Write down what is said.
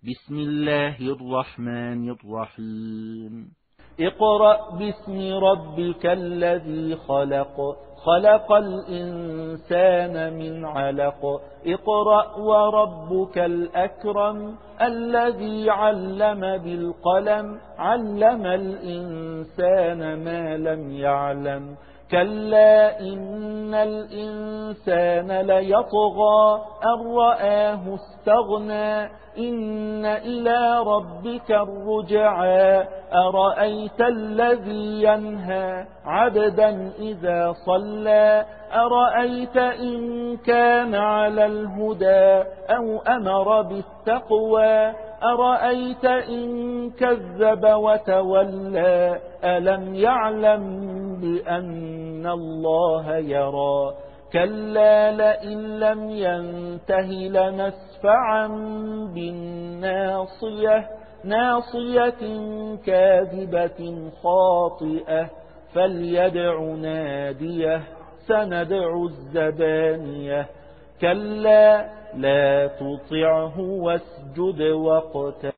بسم الله الرحمن الرحيم اقرأ باسم ربك الذي خلق خلق الإنسان من علق اقرأ وربك الأكرم الذي علم بالقلم علم الإنسان ما لم يعلم كلا إن الإنسان ليطغى أن رآه استغنى إن إلى ربك الرجعى أرأيت الذي ينهى عبدا إذا صلى أرأيت إن كان على الهدى أو أمر بالتقوى أرأيت إن كذب وتولى ألم يعلم بأن الله يرى كلا لئن لم ينته لنسفعا بالناصية ناصية كاذبة خاطئة فليدع ناديه سندع الزبانية كلا لا تطعه واسجد واقترب